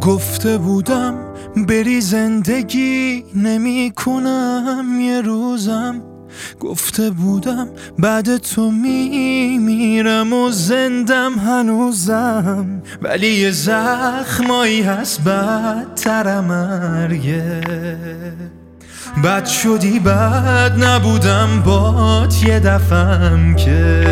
گفته بودم بری زندگی نمی کنم یه روزم، گفته بودم بعد تو میمیرم و زندم هنوزم، ولی یه زخمایی هست بدتر مرگه. بد شدی بد نبودم بات یه دفعم که.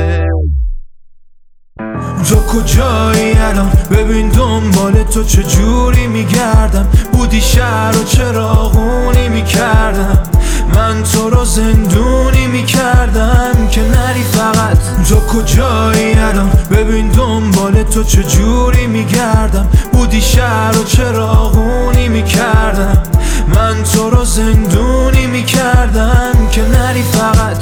تو کجایی الان؟ ببین دنبال تو چجوری میگردم، بودی شهر و چراغونی میکردم، من تو رو زندونی میکردم که نری فقط. تو کجایی الان؟ ببین دنبال تو چجوری میگردم، بودی شهر و چراغونی میکردم، من تو رو زندونی میکردم که نری فقط.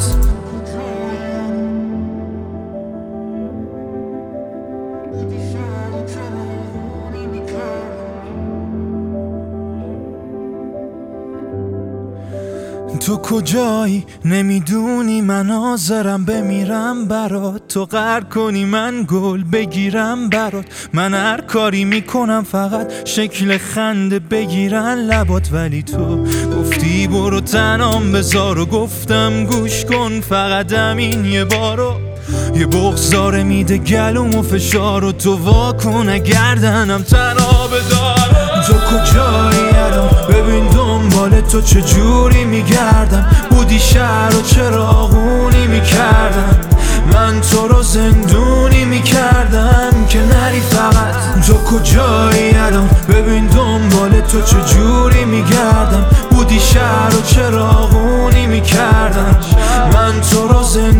تو کجایی؟ نمیدونی من حاضرم بمیرم برات، تو قهر کنی من گل بگیرم برات، من هر کاری میکنم فقط شکل خنده بگیرن لبات، ولی تو گفتی برو تنام بذار و گفتم گوش کن فقط همین یه بارو. یه بغضاره میده گلوم و فشار و تو واکن گردنم تنها بدار. تو کجایی الان؟ ببین دنبال تو چجوری میگردم، بودی شهر و چراغونی میکردم، من تو رو زندونی میکردم که نری فقط. تو کجایی الان؟ ببین دنبال تو چجوری میگردم، بودی شهر و چراغونی میکردم، من تو رو زندونی